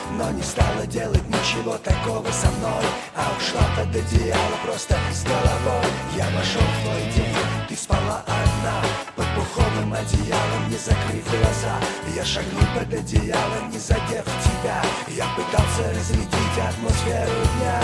но не стала делать ничего такого со мной, а ушла под одеяло просто с головой. Я вошел в твой день, ты спала одна под пуховым одеялом, не закрыв глаза. Я шагнул под одеяло, не задев тебя. Я пытался разрядить атмосферу дня.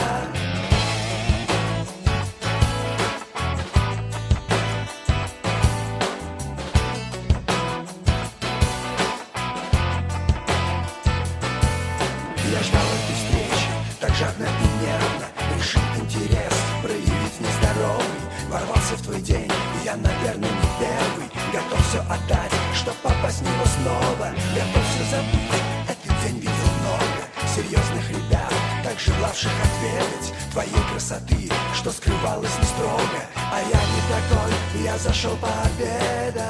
Я ждал этой встречи, так жадно и нервно, решил интерес проявить нездоровый. Ворвался в твой день, и я, наверное, не первый. Готов все отдать, чтоб попасть в него снова. Готов все забыть, этот день видел много серьезных ребят, так желавших отведать твоей красоты, что скрывалась не строго. А я не такой, я зашел пообедать.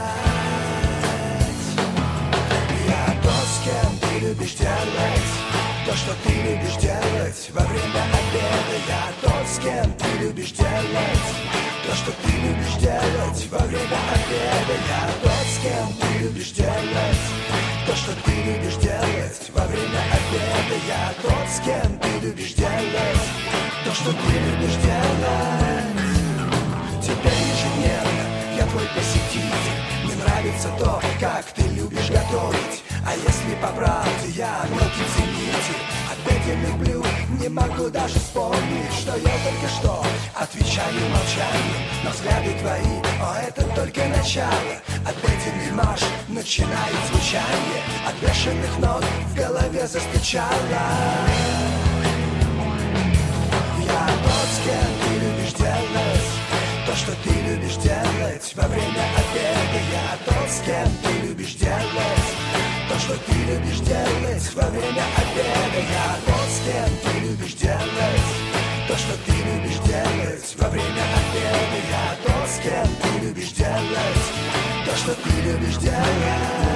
Я тот, с кем ты любишь делать то, что ты любишь делать во время обеда. Я тот, с кем ты любишь делать то, что ты любишь делать во время обеда. Я тот, с кем ты любишь делать то, что ты любишь делать во время обеда. Я тот, с кем ты любишь делать то, что ты любишь делать. Теперь ежедневно я твой посетитель. Мне нравится то, как ты любишь готовить. А если по правде, я мелкий ценитель обеденных блюд. Не могу даже вспомнить, что я только что отвечаю молчанием на взгляды твои. О, это только начало. Обеденный марш начинает звучание. От бешеных нот в голове застучало. Я тот, с кем ты любишь делать то, что ты любишь делать во время обеда. Я тот, с кем ты любишь делать то, что ты любишь делать во время обеда. Я тот, с кем ты любишь делать то, что ты любишь делать во время обеда. Я тот, с кем ты любишь делать то, что ты любишь делать.